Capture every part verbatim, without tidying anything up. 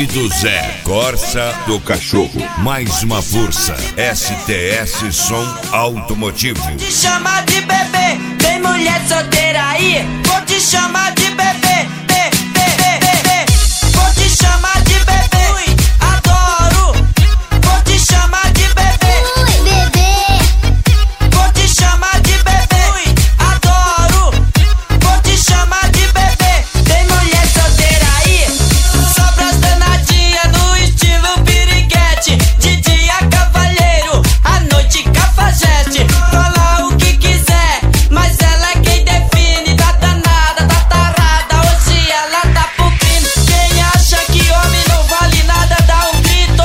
do Zé, Corsa do Cachorro, mais uma força, S T S Som Automotivo. Vou te chamar de bebê, tem mulher solteira aí, vou te chamar de bebê, bebê, bebê, vou te chamar de bebê, ui, adoro, vou te chamar de bebê, ui, bebê, vou te chamar de bebê, ui, adoro, vou te chamar de bebê, tem mulher solteira aí, sobras danadinha no estilo piriguete, de dia cavalheiro, à noite cafajeste, fala o que quiser, mas ela é quem define, tá danada, tá tarada, hoje ela tá pro crime, quem acha que homem não vale nada dá um grito,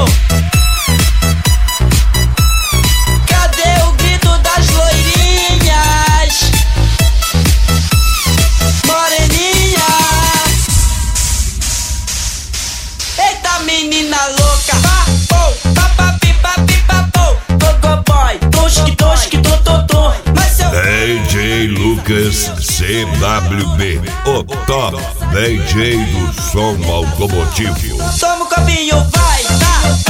cadê o grito das loirinhas, moreninhas, eita menina louca, pá, pô, pá, pá, pi, pá, pi, pá, pô, gogo boy, tosque, tosque, tô, tô, tô, mas seu D J Lucas C W B, o top D J do som automotivo. toma um copinho, vai, tá,